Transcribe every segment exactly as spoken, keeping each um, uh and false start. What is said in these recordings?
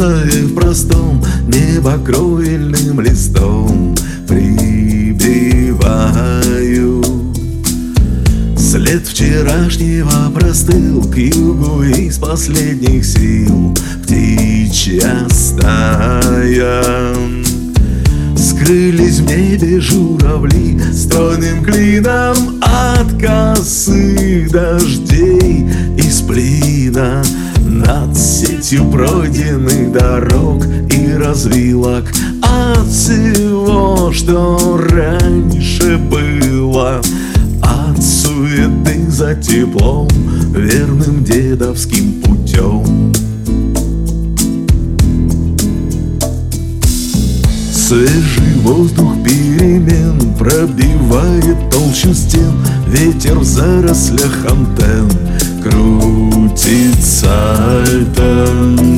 Оставив в простом небо кровельным листом, прибиваю. След вчерашнего простыл к югу из последних сил. Птичья стая, скрылись в небе журавли стройным клином от косых дождей из плина. Над сетью пройденных дорог и развилок, от всего, что раньше было, от суеты за теплом, верным дедовским путем. Свежий воздух перемен пробивает толщу стен, ветер в зарослях антенн крутит сальто.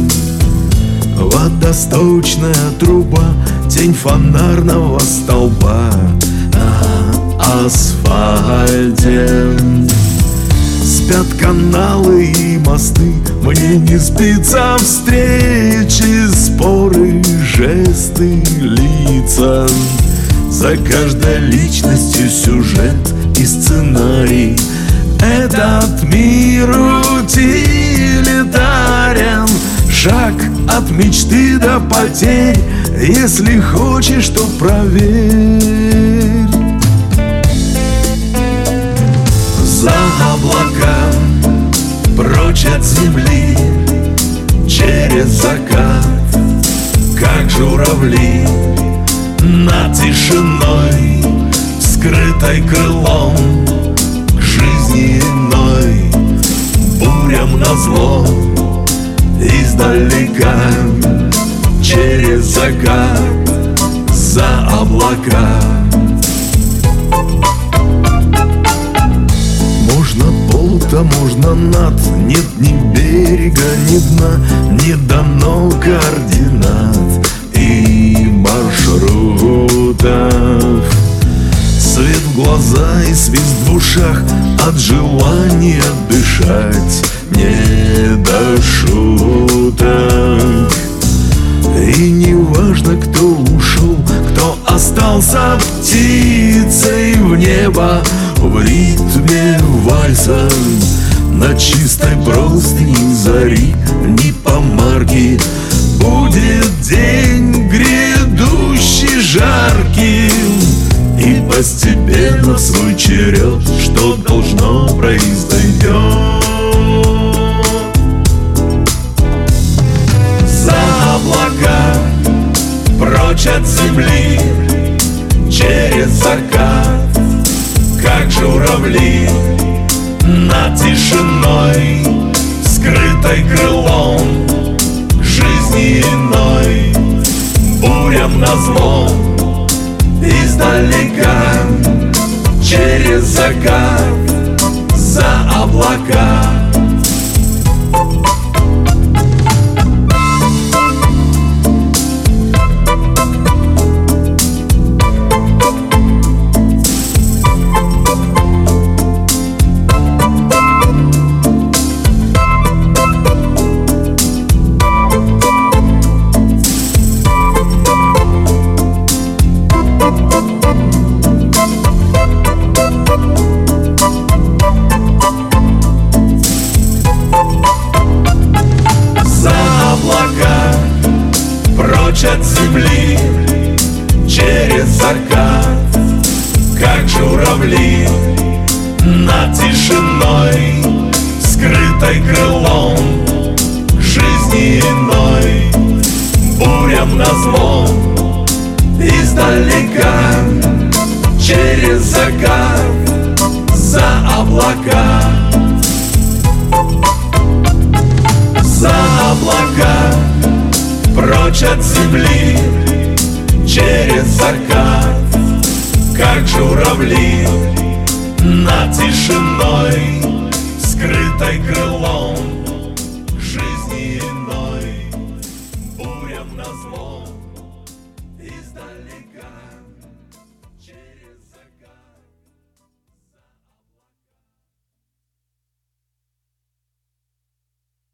Водосточная труба, тень фонарного столба на асфальте. Спят каналы и мосты, мне не спится встречи, споры, жесты, лица. За каждой личностью сюжет и сценарий. Этот мир утилитарен, шаг от мечты до потерь. Если хочешь, то проверь. За облака, прочь от земли, через закат, как журавли, над тишиной, скрытой крылом, к жизни иной, бурям назло, издалека, через закат, за облака. Можно полта, можно над, нет ни берега, ни дна, не дано координат и маршрутов. Свет в глаза и свист в ушах от желания дышать, не до шуток. И не важно, кто ушел, кто остался птицей в небо, в ритме вальса, на чистой простыни зари, не по марке. Будет день грядущий жаркий, и постепенно в свой черед, что должно произойдет. За облака, прочь от земли, через закат, как журавли, над тишиной, скрытой крылом, к жизни иной, бурям назло, издалека, через закат, за облака. Прочь от земли, через закат, как журавли, над тишиной, скрытой крылом, к жизни иной, бурям назло, издалека, через закат, за облака. За облака, прочь от земли, через закат, как журавли, над тишиной,